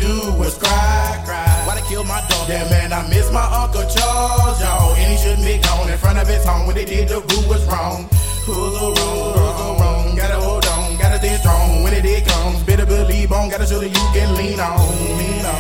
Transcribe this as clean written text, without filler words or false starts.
do was cry, cry. Why they kill my dog? Damn man, I miss my Uncle Charles, y'all. And he shouldn't be gone in front of his home. When they did, the rule was wrong. Who's so wrong, who's so wrong? Gotta hold on, gotta stay strong. When it comes, better believe on. Gotta show that you can lean on, lean on.